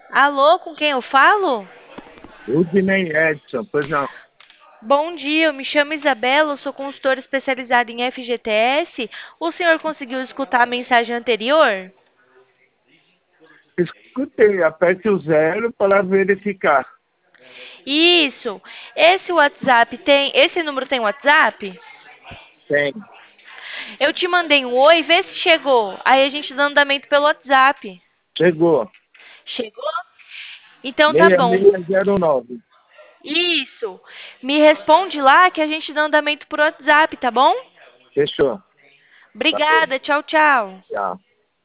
Alô, com quem eu falo? Rudney Edson, pois não. Bom dia, eu me chamo Isabela, eu sou consultora especializada em FGTS. O senhor conseguiu escutar a mensagem anterior? Escutei, aperte o zero para verificar. Isso. Esse número tem WhatsApp? Tem. Eu te mandei um oi, vê se chegou. Aí a gente dá andamento pelo WhatsApp. Chegou. Chegou? Então tá bom. 6609. Isso. Me responde lá que a gente dá andamento por WhatsApp, tá bom? Fechou. Falou. Obrigada, tchau, tchau. Tchau.